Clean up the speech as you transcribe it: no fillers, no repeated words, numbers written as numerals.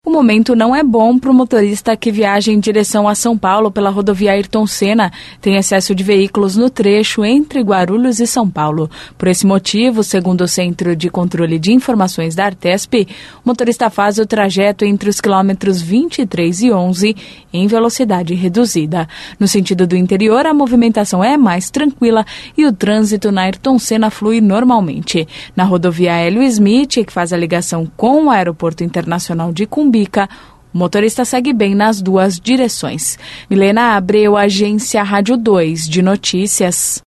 O momento não é bom para o motorista que viaja em direção a São Paulo pela rodovia Ayrton Senna. Tem excesso de veículos no trecho entre Guarulhos e São Paulo. Por esse motivo, segundo o Centro de Controle de Informações da Artesp, o motorista faz o trajeto entre os quilômetros 23 e 11 em velocidade reduzida. No sentido do interior, a movimentação é mais tranquila e o trânsito na Ayrton Senna flui normalmente. Na rodovia Hélio Smith, que faz a ligação com o Aeroporto Internacional de Cumbica, o motorista segue bem nas duas direções. Milena Abreu, Agência Rádio 2 de Notícias.